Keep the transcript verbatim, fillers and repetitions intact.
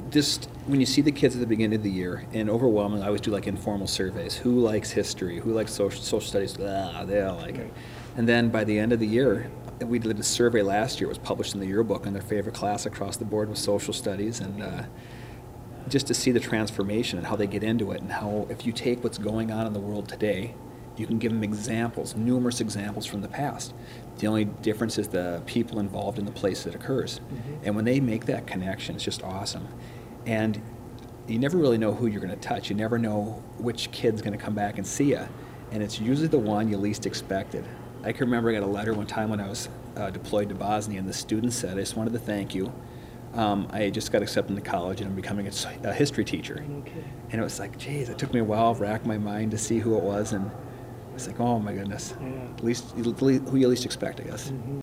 just when you see the kids at the beginning of the year, and overwhelmingly, I always do like informal surveys. Who likes history? Who likes social, social studies? Ah, they all like it. And then by the end of the year, we did a survey last year. It was published in the yearbook, and their favorite class across the board was social studies. And uh, just to see the transformation and how they get into it, and how if you take what's going on in the world today, you can give them examples, numerous examples from the past. The only difference is the people involved in the place that occurs. Mm-hmm. And when they make that connection, it's just awesome. And you never really know who you're going to touch. You never know which kid's going to come back and see you. And it's usually the one you least expected. I can remember I got a letter one time when I was uh, deployed to Bosnia, and the student said, I just wanted to thank you. Um, I just got accepted into college, and I'm becoming a, a history teacher. Okay. And it was like, geez, it took me a while to rack my mind to see who it was. And it's like, oh my goodness. Yeah. At least who you least expect, I guess. Mm-hmm.